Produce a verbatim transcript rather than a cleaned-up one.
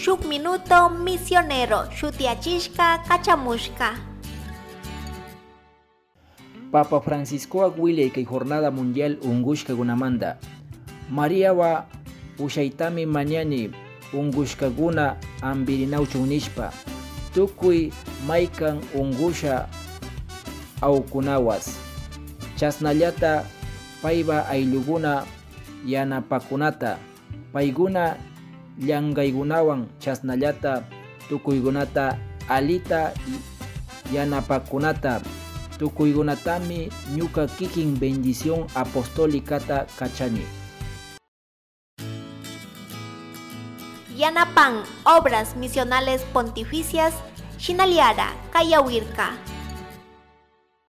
shuk minuto misionero shutiachishka kachamushka. Papa Francisco Aguiley kay jornada mundial ungushkagunamanta. María wa ushaitami mañani ungushkaguna ambirinauchun nishpa. Tukuy maykan ungusha aukunawas. Chasnallata payba aylluguna yanapakunata. Payguna llankaykunawan chasnallata tukuykunata alita yanapakunata. Tukuykunatami ñuka kikin bendición apostolicata kachani. Yanapan obras misionales pontificias Shinaliara Kayawirka.